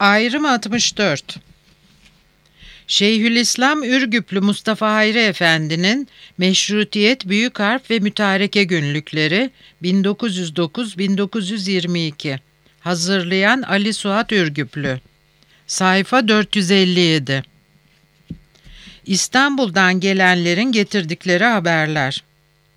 Ayrım 64. Şeyhülislam Ürgüplü Mustafa Hayri Efendi'nin Meşrutiyet Büyük Harf ve Mütareke Günlükleri 1909-1922. Hazırlayan Ali Suat Ürgüplü. Sayfa 457. İstanbul'dan gelenlerin getirdikleri haberler.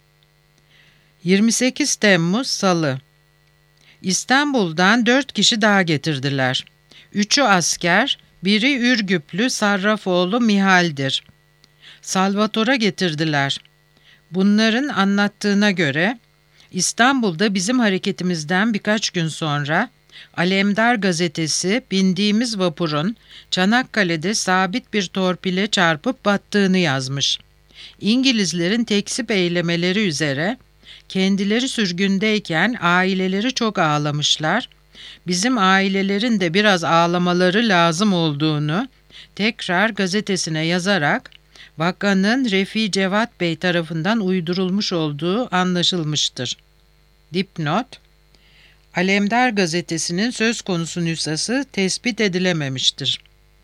28 Temmuz Salı. İstanbul'dan 4 kişi daha getirdiler. 3'ü asker, biri Ürgüplü Sarrafoğlu Mihal'dir. Salvator'a getirdiler. Bunların anlattığına göre İstanbul'da bizim hareketimizden birkaç gün sonra Alemdar gazetesi bindiğimiz vapurun Çanakkale'de sabit bir torpile çarpıp battığını yazmış. İngilizlerin tekzip eylemeleri üzere kendileri sürgündeyken aileleri çok ağlamışlar. Bizim ailelerin de biraz ağlamaları lazım olduğunu tekrar gazetesine yazarak vakanın Refi Cevat Bey tarafından uydurulmuş olduğu anlaşılmıştır. Dipnot: Alemdar gazetesinin söz konusu nüshası tespit edilememiştir.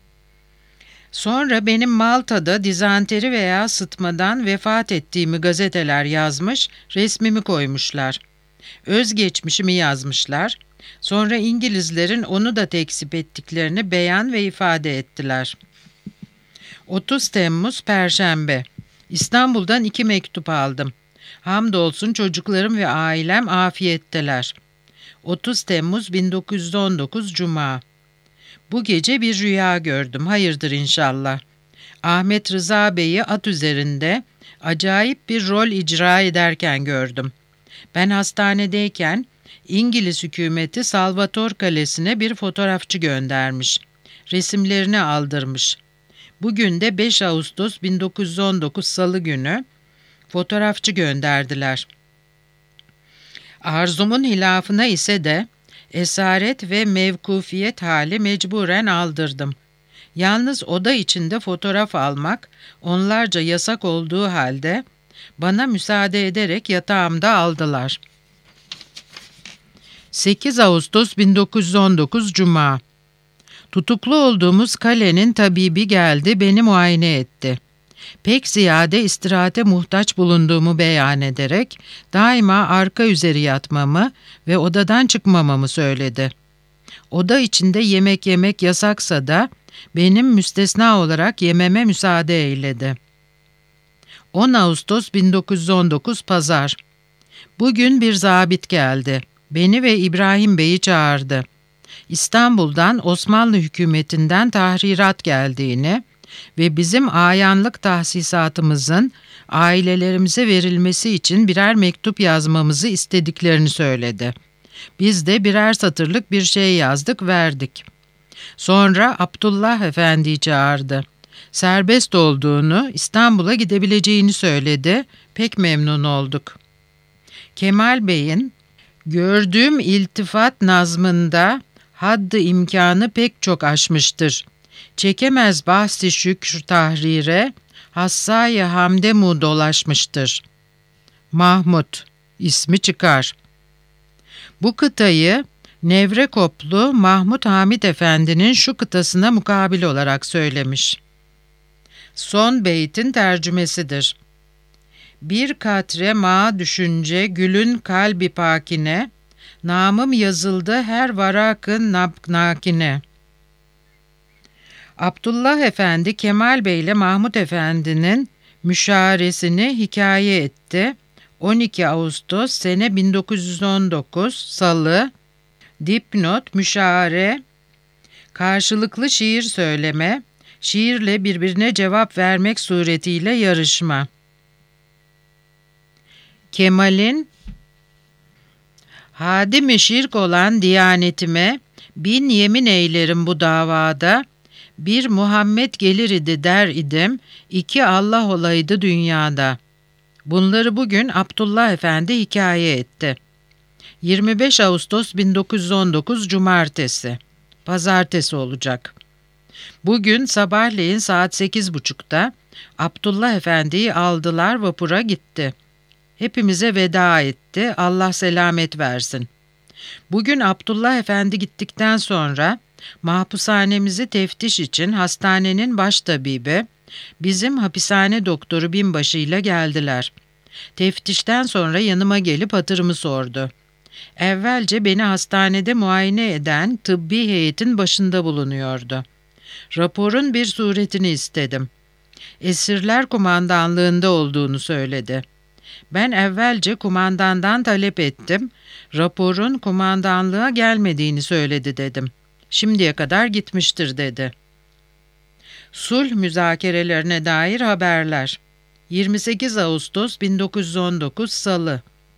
Sonra benim Malta'da dizanteri veya sıtmadan vefat ettiğimi gazeteler yazmış, resmimi koymuşlar. Özgeçmişimi yazmışlar. Sonra İngilizlerin onu da tekzip ettiklerini beyan ve ifade ettiler. 30 Temmuz Perşembe. İstanbul'dan 2 mektup aldım. Hamdolsun çocuklarım ve ailem afiyetteler. 30 Temmuz 1919 Cuma. Bu gece bir rüya gördüm. Hayırdır inşallah. Ahmet Rıza Bey'i at üzerinde acayip bir rol icra ederken gördüm. Ben hastanedeyken İngiliz hükümeti Salvator Kalesi'ne bir fotoğrafçı göndermiş. Resimlerini aldırmış. Bugün de 5 Ağustos 1919 Salı günü fotoğrafçı gönderdiler. Arzumun hilafına ise de esaret ve mevkufiyet hali mecburen aldırdım. Yalnız oda içinde fotoğraf almak onlarca yasak olduğu halde bana müsaade ederek yatağımda aldılar. 8 Ağustos 1919 Cuma. Tutuklu olduğumuz kalenin tabibi geldi, beni muayene etti. Pek ziyade istirahate muhtaç bulunduğumu beyan ederek daima arka üzeri yatmamı ve odadan çıkmamamı söyledi. Oda içinde yemek yemek yasaksa da benim müstesna olarak yememe müsaade eyledi. 10 Ağustos 1919 Pazar. Bugün bir zabit geldi. Beni ve İbrahim Bey'i çağırdı. İstanbul'dan Osmanlı hükümetinden tahrirat geldiğini ve bizim ayanlık tahsisatımızın ailelerimize verilmesi için birer mektup yazmamızı istediklerini söyledi. Biz de birer satırlık bir şey yazdık, verdik. Sonra Abdullah Efendi'yi çağırdı. Serbest olduğunu, İstanbul'a gidebileceğini söyledi. Pek memnun olduk. Kemal Bey'in gördüğüm iltifat nazmında haddi imkanı pek çok aşmıştır. Çekemez bahsi şükür tahrire, hassayı hamdemu dolaşmıştır. Mahmut ismi çıkar. Bu kıtayı Nevrekoplu Mahmut Hamit Efendi'nin şu kıtasına mukabil olarak söylemiş. Son beytin tercümesidir. Bir katre ma düşünce gülün kalbi pakine, namım yazıldı her varakın nakine. Abdullah Efendi Kemal Bey ile Mahmut Efendi'nin müşaresini hikaye etti. 12 Ağustos sene 1919 Salı. Dipnot: müşare, karşılıklı şiir söyleme, şiirle birbirine cevap vermek suretiyle yarışma. Kemal'in hadim-i şirk olan diyanetime bin yemin eylerim bu davada, bir Muhammed gelir idi der idim, iki Allah olaydı dünyada. Bunları bugün Abdullah Efendi hikaye etti. 25 Ağustos 1919 Cumartesi. Pazartesi olacak. Bugün sabahleyin saat 8.30'da Abdullah Efendi'yi aldılar, vapura gitti. Hepimize veda etti, Allah selamet versin. Bugün Abdullah Efendi gittikten sonra Mahpushanemizi teftiş için hastanenin baştabibi, bizim hapishane doktoru binbaşıyla geldiler. Teftişten sonra yanıma gelip hatırımı sordu. Evvelce beni hastanede muayene eden tıbbi heyetin başında bulunuyordu. Raporun bir suretini istedim. Esirler kumandanlığında olduğunu söyledi. Ben evvelce kumandandan talep ettim. Raporun kumandanlığa gelmediğini söyledi dedim. Şimdiye kadar gitmiştir dedi. Sulh müzakerelerine dair haberler. 28 Ağustos 1919 Salı.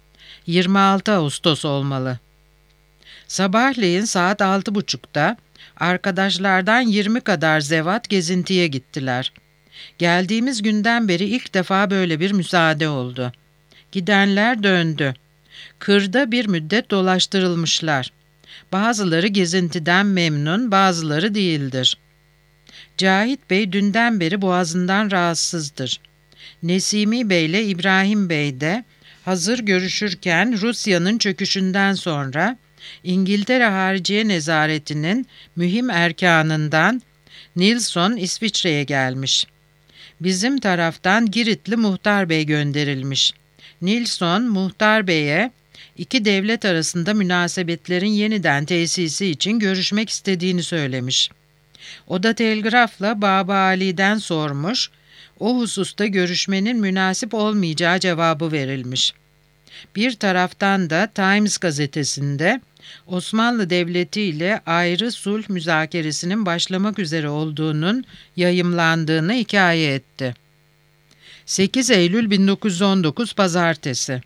26 Ağustos olmalı. Sabahleyin saat 6.30'da arkadaşlardan 20 kadar zevat gezintiye gittiler. Geldiğimiz günden beri ilk defa böyle bir müsaade oldu. Gidenler döndü. Kırda bir müddet dolaştırılmışlar. Bazıları gezintiden memnun, bazıları değildir. Cahit Bey dünden beri boğazından rahatsızdır. Nesimi Bey ile İbrahim Bey de hazır görüşürken Rusya'nın çöküşünden sonra İngiltere Hariciye Nezareti'nin mühim erkanından Nilsson İsviçre'ye gelmiş. Bizim taraftan Giritli Muhtar Bey gönderilmiş. Nilsson, Muhtar Bey'e iki devlet arasında münasebetlerin yeniden tesisi için görüşmek istediğini söylemiş. O da telgrafla Baba Ali'den sormuş, o hususta görüşmenin münasip olmayacağı cevabı verilmiş. Bir taraftan da Times gazetesinde Osmanlı Devleti ile ayrı sulh müzakeresinin başlamak üzere olduğunun yayımlandığını hikaye etti. 8 Eylül 1919 Pazartesi.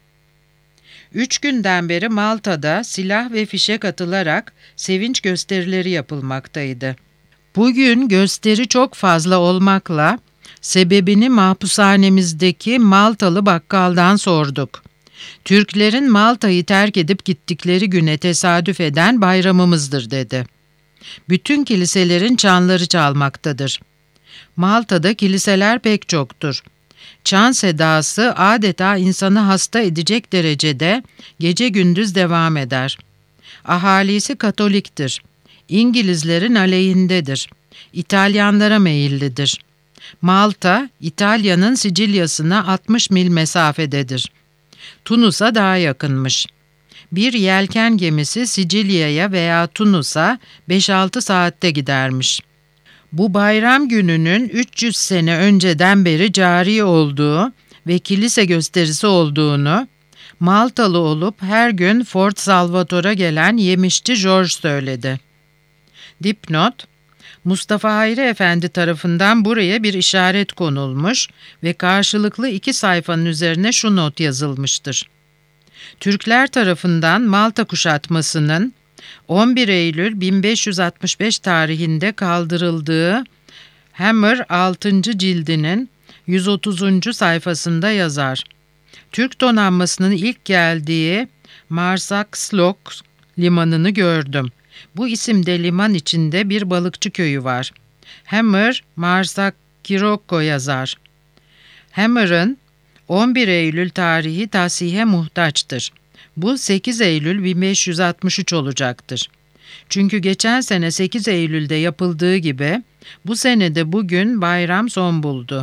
3 günden beri Malta'da silah ve fişek atılarak sevinç gösterileri yapılmaktaydı. Bugün gösteri çok fazla olmakla sebebini mahpushanemizdeki Maltalı bakkaldan sorduk. Türklerin Malta'yı terk edip gittikleri güne tesadüf eden bayramımızdır dedi. Bütün kiliselerin çanları çalmaktadır. Malta'da kiliseler pek çoktur. Çan sedası adeta insanı hasta edecek derecede gece gündüz devam eder. Ahalisi Katoliktir. İngilizlerin aleyhindedir. İtalyanlara meyillidir. Malta, İtalya'nın Sicilya'sına 60 mil mesafededir. Tunus'a daha yakınmış. Bir yelken gemisi Sicilya'ya veya Tunus'a 5-6 saatte gidermiş. Bu bayram gününün 300 sene önceden beri cari olduğu ve kilise gösterisi olduğunu, Maltalı olup her gün Fort Salvatore'a gelen yemişçi George söyledi. Dipnot: Mustafa Hayri Efendi tarafından buraya bir işaret konulmuş ve karşılıklı 2 sayfanın üzerine şu not yazılmıştır. Türkler tarafından Malta kuşatmasının 11 Eylül 1565 tarihinde kaldırıldığı Hammer 6. cildinin 130. sayfasında yazar. Türk donanmasının ilk geldiği Marsaxlok limanını gördüm. Bu isimde liman içinde bir balıkçı köyü var. Hammer, Marsakiroko yazar. Hammer'ın 11 Eylül tarihi tasihe muhtaçtır. Bu 8 Eylül 1563 olacaktır. Çünkü geçen sene 8 Eylül'de yapıldığı gibi bu sene de bugün bayram son buldu.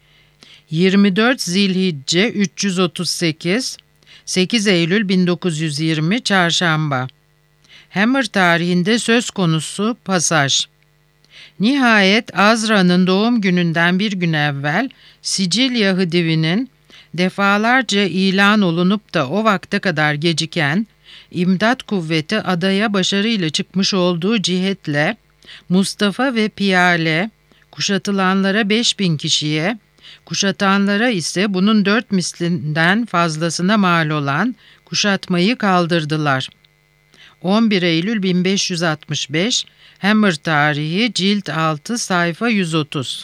24 Zilhicce 338, 8 Eylül 1920 Çarşamba. Hammer tarihinde söz konusu pasaj. Nihayet Azra'nın doğum gününden bir gün evvel Sicilya Hıdivi'nin defalarca ilan olunup da o vakte kadar geciken imdat kuvveti adaya başarıyla çıkmış olduğu cihetle Mustafa ve Piyale kuşatılanlara 5000 kişiye, kuşatanlara ise bunun 4 mislinden fazlasına mal olan kuşatmayı kaldırdılar. 11 Eylül 1565, Hammer tarihi, cilt 6, sayfa 130.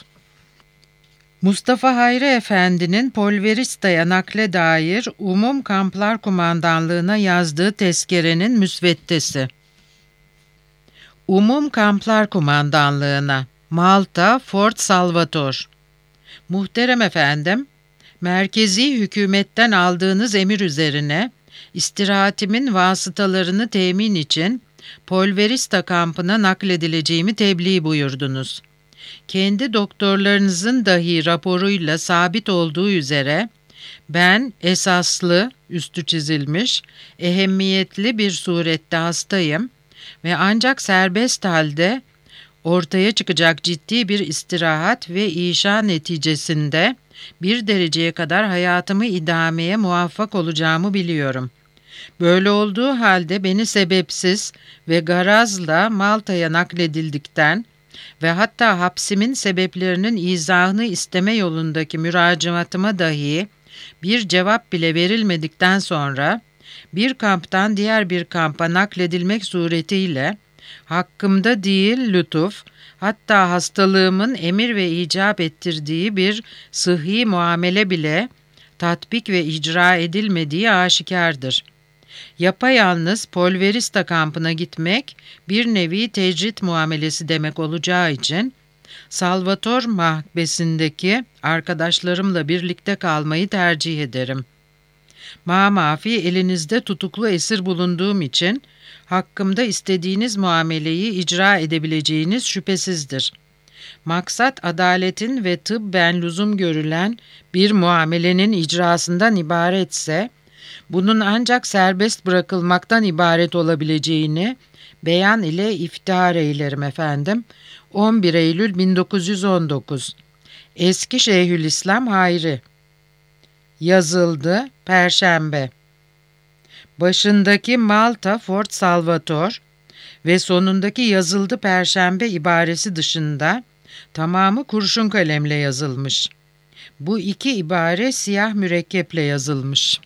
Mustafa Hayri Efendi'nin Polverista'ya nakle dair Umum Kamplar Kumandanlığı'na yazdığı tezkerenin müsveddesi. Umum Kamplar Kumandanlığı'na, Malta, Fort Salvatore. Muhterem efendim, merkezi hükümetten aldığınız emir üzerine istirahatimin vasıtalarını temin için Polverista kampına nakledileceğimi tebliğ buyurdunuz. Kendi doktorlarınızın dahi raporuyla sabit olduğu üzere ben esaslı, üstü çizilmiş, ehemmiyetli bir surette hastayım ve ancak serbest halde ortaya çıkacak ciddi bir istirahat ve işa neticesinde bir dereceye kadar hayatımı idameye muvaffak olacağımı biliyorum. Böyle olduğu halde beni sebepsiz ve garazla Malta'ya nakledildikten ve hatta hapsimin sebeplerinin izahını isteme yolundaki müracaatıma dahi bir cevap bile verilmedikten sonra bir kamptan diğer bir kampa nakledilmek suretiyle hakkımda değil lütuf, hatta hastalığımın emir ve icap ettirdiği bir sıhhi muamele bile tatbik ve icra edilmediği aşikardır. Yapayalnız Polverista kampına gitmek bir nevi tecrit muamelesi demek olacağı için Salvator mahbesindeki arkadaşlarımla birlikte kalmayı tercih ederim. Mamafi elinizde tutuklu esir bulunduğum için hakkımda istediğiniz muameleyi icra edebileceğiniz şüphesizdir. Maksat adaletin ve tıbben lüzum görülen bir muamelenin icrasından ibaretse, bunun ancak serbest bırakılmaktan ibaret olabileceğini beyan ile iftihar eylerim efendim. 11 Eylül 1919 Eski Şeyhülislam Hayri. Yazıldı Perşembe. Başındaki Malta Fort Salvator ve sonundaki yazıldı Perşembe ibaresi dışında tamamı kurşun kalemle yazılmış. Bu iki ibare siyah mürekkeple yazılmış.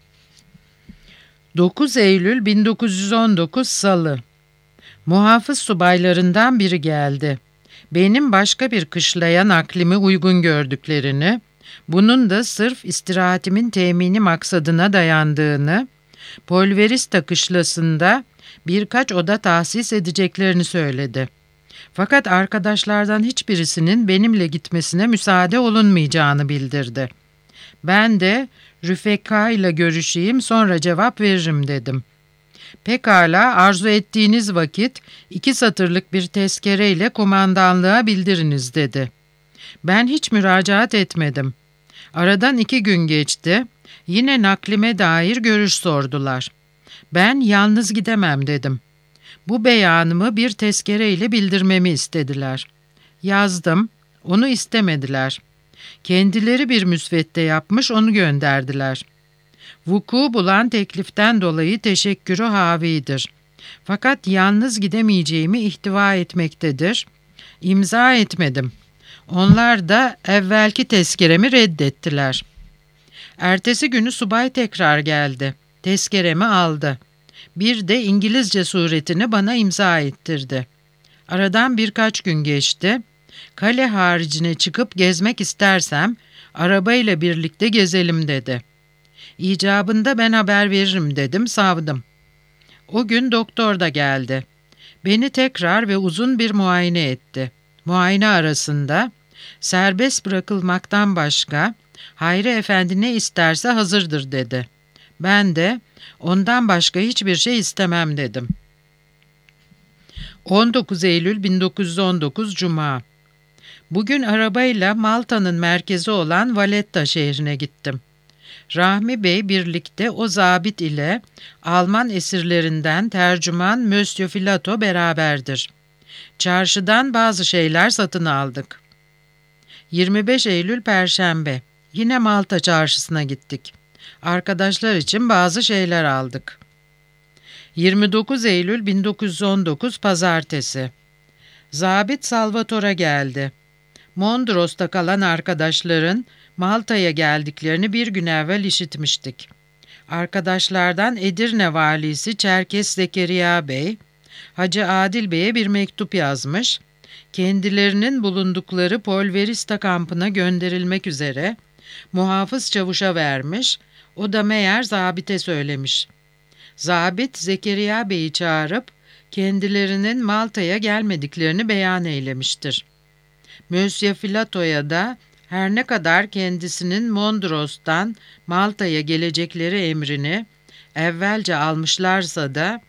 9 Eylül 1919 Salı. Muhafız subaylarından biri geldi. Benim başka bir kışlaya naklimi uygun gördüklerini, bunun da sırf istirahatimin temini maksadına dayandığını, Polverista kışlasında birkaç oda tahsis edeceklerini söyledi. Fakat arkadaşlardan hiçbirisinin benimle gitmesine müsaade olunmayacağını bildirdi. Ben de Rüfeka ile görüşeyim, sonra cevap veririm dedim. Pekala, arzu ettiğiniz vakit 2 satırlık bir tezkereyle kumandanlığa bildiriniz dedi. Ben hiç müracaat etmedim. Aradan 2 gün geçti. Yine naklime dair görüş sordular. Ben yalnız gidemem dedim. Bu beyanımı bir tezkereyle bildirmemi istediler. Yazdım, onu istemediler. Kendileri bir müsvedde yapmış, onu gönderdiler. Vuku bulan tekliften dolayı teşekkürü havidir. Fakat yalnız gidemeyeceğimi ihtiva etmektedir. İmza etmedim. Onlar da evvelki tezkeremi reddettiler. Ertesi günü subay tekrar geldi. Tezkeremi aldı. Bir de İngilizce suretini bana imza ettirdi. Aradan birkaç gün geçti. Kale haricine çıkıp gezmek istersem arabayla birlikte gezelim dedi. İcabında ben haber veririm dedim, savdım. O gün doktor da geldi. Beni tekrar ve uzun bir muayene etti. Muayene arasında serbest bırakılmaktan başka Hayri Efendi ne isterse hazırdır dedi. Ben de ondan başka hiçbir şey istemem dedim. 19 Eylül 1919 Cuma. Bugün arabayla Malta'nın merkezi olan Valletta şehrine gittim. Rahmi Bey birlikte o zabit ile Alman esirlerinden tercüman Monsieur Filato beraberdir. Çarşıdan bazı şeyler satın aldık. 25 Eylül Perşembe. Yine Malta çarşısına gittik. Arkadaşlar için bazı şeyler aldık. 29 Eylül 1919 Pazartesi. Zabit Salvator'a geldi. Mondros'ta kalan arkadaşların Malta'ya geldiklerini bir gün evvel işitmiştik. Arkadaşlardan Edirne valisi Çerkes Zekeriya Bey, Hacı Adil Bey'e bir mektup yazmış, kendilerinin bulundukları Polverista kampına gönderilmek üzere muhafız çavuşa vermiş, o da meğer zabite söylemiş. Zabit Zekeriya Bey'i çağırıp kendilerinin Malta'ya gelmediklerini beyan eylemiştir. Monsieur Filato'ya da her ne kadar kendisinin Mondros'tan Malta'ya gelecekleri emrini evvelce almışlarsa da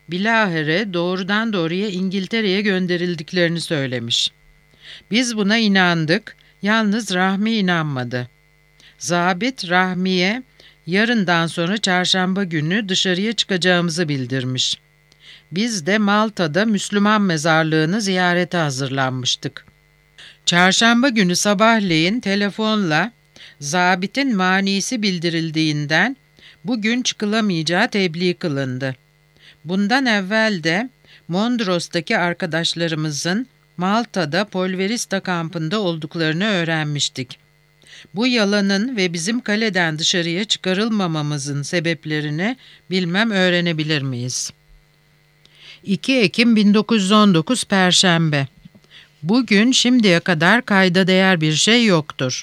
bilahare doğrudan doğruya İngiltere'ye gönderildiklerini söylemiş. Biz buna inandık, yalnız Rahmi inanmadı. Zabit Rahmi'ye yarından sonra çarşamba günü dışarıya çıkacağımızı bildirmiş. Biz de Malta'da Müslüman mezarlığını ziyarete hazırlanmıştık. Çarşamba günü sabahleyin telefonla zabitin manisi bildirildiğinden bugün çıkılamayacağı tebliğ kılındı. Bundan evvel de Mondros'taki arkadaşlarımızın Malta'da Polverista kampında olduklarını öğrenmiştik. Bu yalanın ve bizim kaleden dışarıya çıkarılmamamızın sebeplerini bilmem öğrenebilir miyiz? 2 Ekim 1919 Perşembe. Bugün şimdiye kadar kayda değer bir şey yoktur.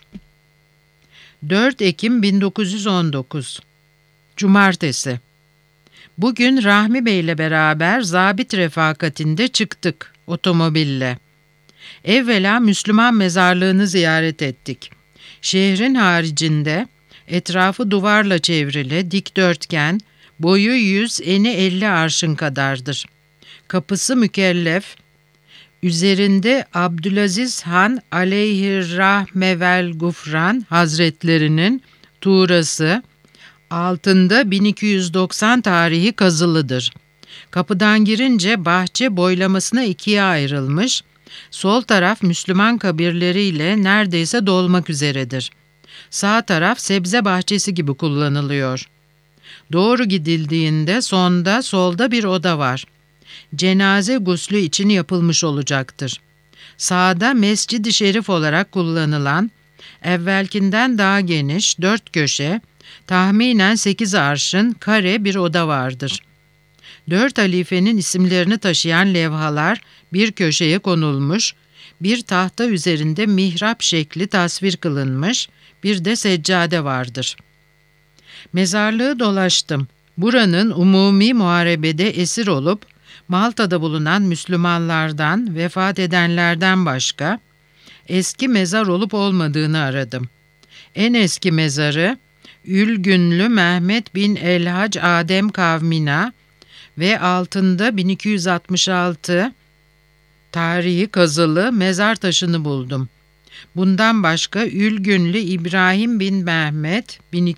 4 Ekim 1919 Cumartesi. Bugün Rahmi Bey ile beraber zabit refakatinde çıktık otomobille. Evvela Müslüman mezarlığını ziyaret ettik. Şehrin haricinde etrafı duvarla çevrili dikdörtgen, boyu 100, eni 50 arşın kadardır. Kapısı mükellef, üzerinde Abdülaziz Han aleyhirrahmevel gufran hazretlerinin tuğrası, altında 1290 tarihi kazılıdır. Kapıdan girince bahçe boylamasına ikiye ayrılmış, sol taraf Müslüman kabirleriyle neredeyse dolmak üzeredir. Sağ taraf sebze bahçesi gibi kullanılıyor. Doğru gidildiğinde solda bir oda var. Cenaze guslü için yapılmış olacaktır. Sağda Mescid-i Şerif olarak kullanılan, evvelkinden daha geniş, 4 köşe, tahminen 8 arşın kare bir oda vardır. 4 halifenin isimlerini taşıyan levhalar bir köşeye konulmuş, bir tahta üzerinde mihrap şekli tasvir kılınmış, bir de seccade vardır. Mezarlığı dolaştım. Buranın umumi muharebede esir olup, Malta'da bulunan Müslümanlardan, vefat edenlerden başka, eski mezar olup olmadığını aradım. En eski mezarı, Ülgünlü Mehmet bin Elhac Adem Kavmina ve altında 1266 tarihi kazılı mezar taşını buldum. Bundan başka Ülgünlü İbrahim bin Mehmet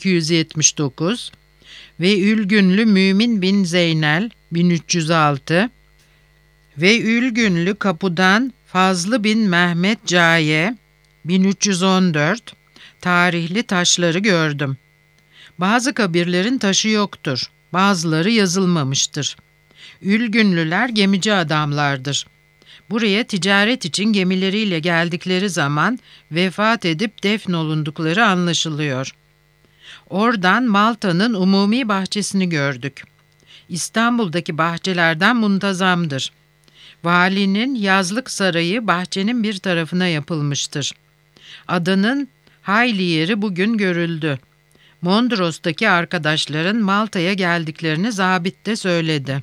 1279 ve Ülgünlü Mümin bin Zeynel 1306 ve Ülgünlü Kapu'dan Fazlı bin Mehmet Caye 1314 tarihli taşları gördüm. Bazı kabirlerin taşı yoktur, bazıları yazılmamıştır. Ülgünlüler gemici adamlardır. Buraya ticaret için gemileriyle geldikleri zaman vefat edip defnolundukları anlaşılıyor. Oradan Malta'nın umumi bahçesini gördük. İstanbul'daki bahçelerden muntazamdır. Valinin yazlık sarayı bahçenin bir tarafına yapılmıştır. Adanın hayli yeri bugün görüldü. Mondros'taki arkadaşların Malta'ya geldiklerini zabit de söyledi.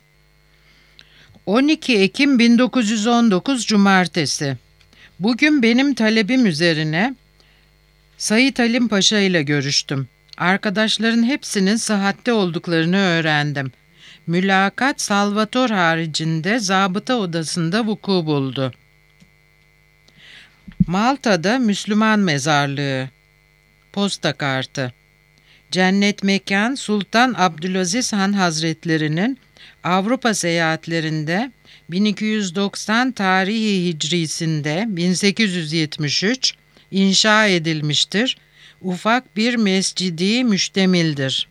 12 Ekim 1919 Cumartesi. Bugün benim talebim üzerine Said Halim Paşa ile görüştüm. Arkadaşların hepsinin sıhhatte olduklarını öğrendim. Mülakat Salvator haricinde zabıta odasında vuku buldu. Malta'da Müslüman mezarlığı. Posta kartı. Cennet mekan Sultan Abdülaziz Han Hazretlerinin Avrupa seyahatlerinde 1290 tarihi hicrisinde 1873 inşa edilmiştir. Ufak bir mescidi müştemildir.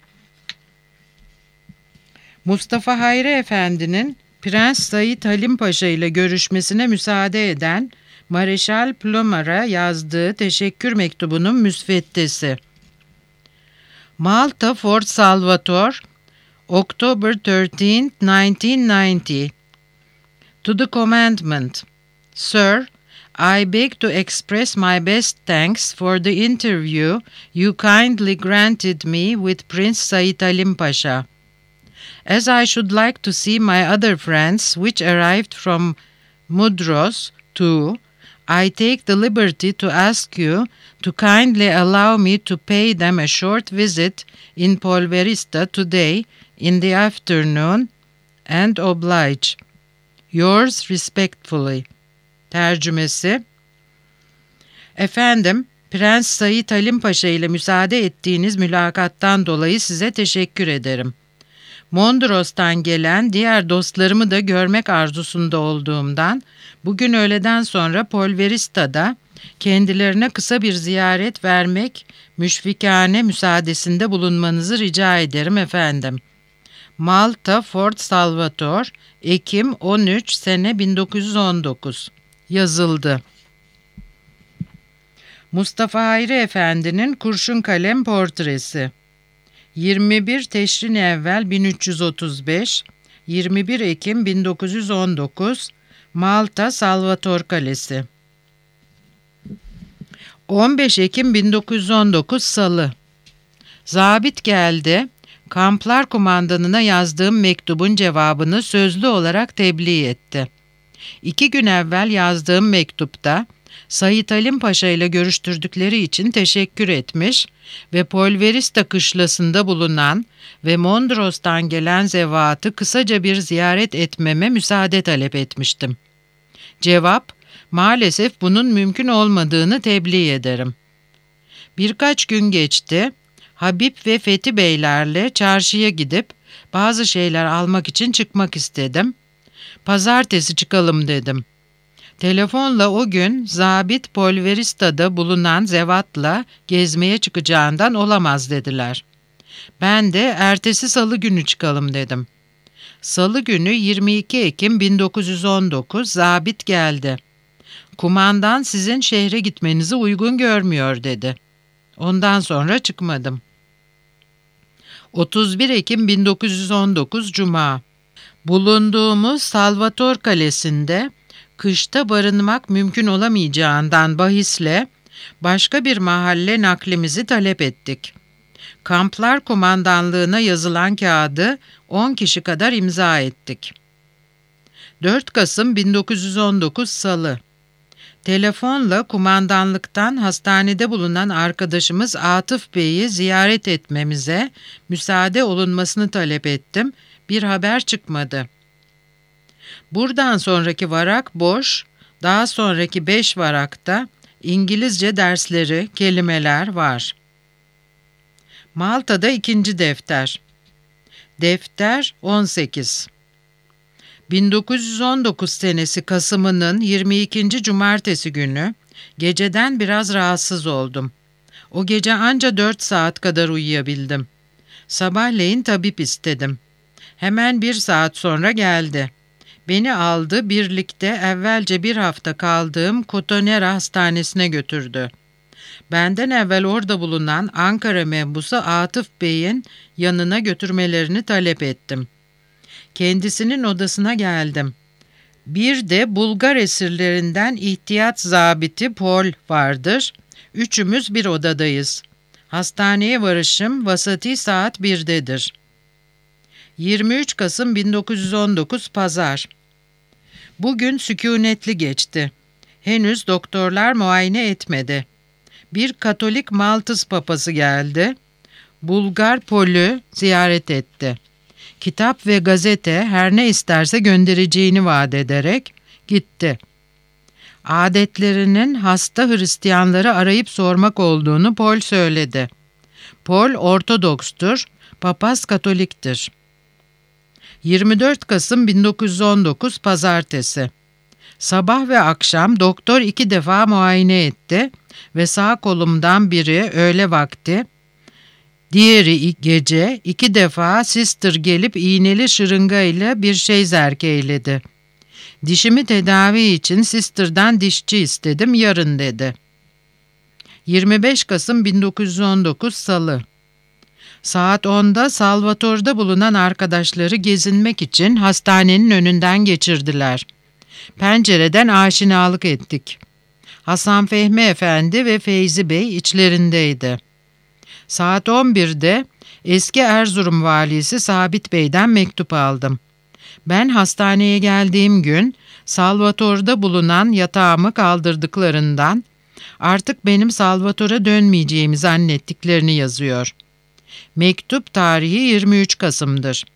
Mustafa Hayri Efendi'nin Prens Said Halim Paşa ile görüşmesine müsaade eden Mareşal Plomar'a yazdığı teşekkür mektubunun müsveddesi. Malta, Fort Salvatore, October 13, 1990. To the Commandant. Sir, I beg to express my best thanks for the interview you kindly granted me with Prince Said Halim Pasha. As I should like to see my other friends which arrived from Mudros too, I take the liberty to ask you to kindly allow me to pay them a short visit in Polverista today in the afternoon and oblige. Yours respectfully. Tercümesi: Efendim, Prens Said Halim Paşa ile müsaade ettiğiniz mülakattan dolayı size teşekkür ederim. Mondros'tan gelen diğer dostlarımı da görmek arzusunda olduğumdan bugün öğleden sonra Polverista'da kendilerine kısa bir ziyaret vermek müşfikane müsaadesinde bulunmanızı rica ederim efendim. Malta, Fort Salvatore, Ekim 13 sene 1919. Yazıldı. Mustafa Hayri Efendi'nin kurşun kalem portresi. 21 Teşrin evvel 1335, 21 Ekim 1919, Malta, Salvator Kalesi. 15 Ekim 1919 Salı. Zabit geldi. Kamplar kumandanına yazdığım mektubun cevabını sözlü olarak tebliğ etti. 2 gün evvel yazdığım mektupta Said Halim Paşa ile görüştürdükleri için teşekkür etmiş ve Polverista kışlasında bulunan ve Mondros'tan gelen zevatı kısaca bir ziyaret etmeme müsaade talep etmiştim. Cevap, maalesef bunun mümkün olmadığını tebliğ ederim. Birkaç gün geçti. Habib ve Fethi Beylerle çarşıya gidip bazı şeyler almak için çıkmak istedim. Pazartesi çıkalım dedim. Telefonla o gün zabit Polverista'da bulunan zevatla gezmeye çıkacağından olamaz dediler. Ben de ertesi salı günü çıkalım dedim. Salı günü 22 Ekim 1919 zabit geldi. Kumandan sizin şehre gitmenizi uygun görmüyor dedi. Ondan sonra çıkmadım. 31 Ekim 1919 Cuma. Bulunduğumuz Salvator Kalesi'nde kışta barınmak mümkün olamayacağından bahisle başka bir mahalle naklimizi talep ettik. Kamplar kumandanlığına yazılan kağıdı 10 kişi kadar imza ettik. 4 Kasım 1919 Salı. Telefonla kumandanlıktan hastanede bulunan arkadaşımız Atıf Bey'i ziyaret etmemize müsaade olunmasını talep ettim. Bir haber çıkmadı. Buradan sonraki varak boş, daha sonraki 5 varakta İngilizce dersleri, kelimeler var. Malta'da 2. defter. Defter 18. 1919 senesi Kasım'ının 22. Cumartesi günü geceden biraz rahatsız oldum. O gece anca 4 saat kadar uyuyabildim. Sabahleyin tabip istedim. Hemen 1 saat sonra geldi. Beni aldı, birlikte evvelce 1 hafta kaldığım Cotonera Hastanesi'ne götürdü. Benden evvel orada bulunan Ankara mebusu Atıf Bey'in yanına götürmelerini talep ettim. Kendisinin odasına geldim. Bir de Bulgar esirlerinden ihtiyat zabiti Pol vardır. Üçümüz bir odadayız. Hastaneye varışım vasati saat 1'dedir. 23 Kasım 1919 Pazar. Bugün sükûnetli geçti. Henüz doktorlar muayene etmedi. Bir Katolik Maltız papası geldi. Bulgar Pol'ü ziyaret etti. Kitap ve gazete her ne isterse göndereceğini vaat ederek gitti. Adetlerinin hasta Hristiyanları arayıp sormak olduğunu Pol söyledi. Pol Ortodokstur, papaz Katoliktir. 24 Kasım 1919 Pazartesi. Sabah ve akşam doktor 2 defa muayene etti ve sağ kolumdan biri öğle vakti, diğeri gece 2 defa sister gelip iğneli şırınga ile bir şey zerk eyledi. Dişimi tedavi için sister'dan dişçi istedim, yarın dedi. 25 Kasım 1919 Salı. Saat 10'da Salvatore'da bulunan arkadaşları gezinmek için hastanenin önünden geçirdiler. Pencereden aşinalık ettik. Hasan Fehmi Efendi ve Feyzi Bey içlerindeydi. Saat 11'de eski Erzurum valisi Sabit Bey'den mektup aldım. Ben hastaneye geldiğim gün Salvatore'da bulunan yatağımı kaldırdıklarından artık benim Salvatore'a dönmeyeceğimi zannettiklerini yazıyor. Mektup tarihi 23 Kasım'dır.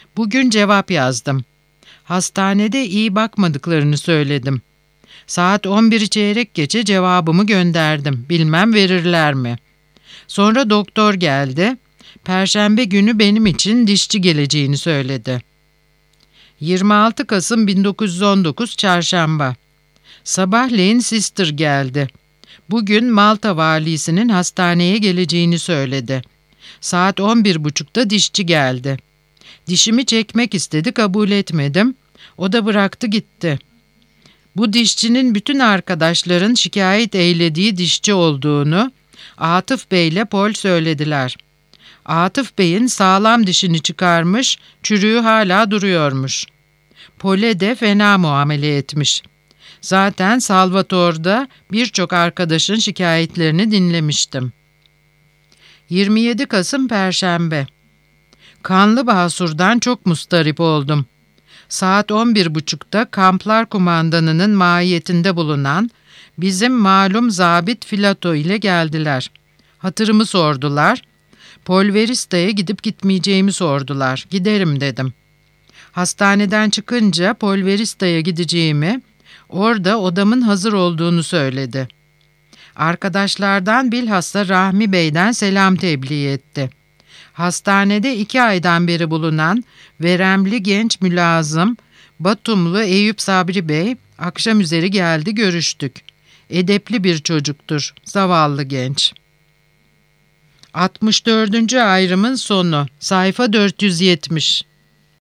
Bugün cevap yazdım. Hastanede iyi bakmadıklarını söyledim. Saat 11 çeyrek geçe cevabımı gönderdim. Bilmem verirler mi? Sonra doktor geldi. Perşembe günü benim için dişçi geleceğini söyledi. 26 Kasım 1919 Çarşamba. Sabahleyin Sister geldi. Bugün Malta valisinin hastaneye geleceğini söyledi. Saat 11.30'da dişçi geldi. Dişimi çekmek istedi, kabul etmedim. O da bıraktı gitti. Bu dişçinin bütün arkadaşların şikayet eylediği dişçi olduğunu Atıf Bey ile Pol söylediler. Atıf Bey'in sağlam dişini çıkarmış, çürüğü hala duruyormuş. Pol'e de fena muamele etmiş. Zaten Salvatore'da birçok arkadaşın şikayetlerini dinlemiştim. 27 Kasım Perşembe. Kanlı Basur'dan çok mustarip oldum. Saat 11.30'da kamplar kumandanının mahiyetinde bulunan bizim malum zabit Filato ile geldiler. Hatırımı sordular. Polverista'ya gidip gitmeyeceğimi sordular. Giderim dedim. Hastaneden çıkınca Polverista'ya gideceğimi, orada odamın hazır olduğunu söyledi. Arkadaşlardan bilhassa Rahmi Bey'den selam tebliğ etti. Hastanede 2 aydan beri bulunan veremli genç mülazım, Batumlu Eyüp Sabri Bey, akşam üzeri geldi, görüştük. Edepli bir çocuktur, zavallı genç. 64. ayrımın sonu, sayfa 470.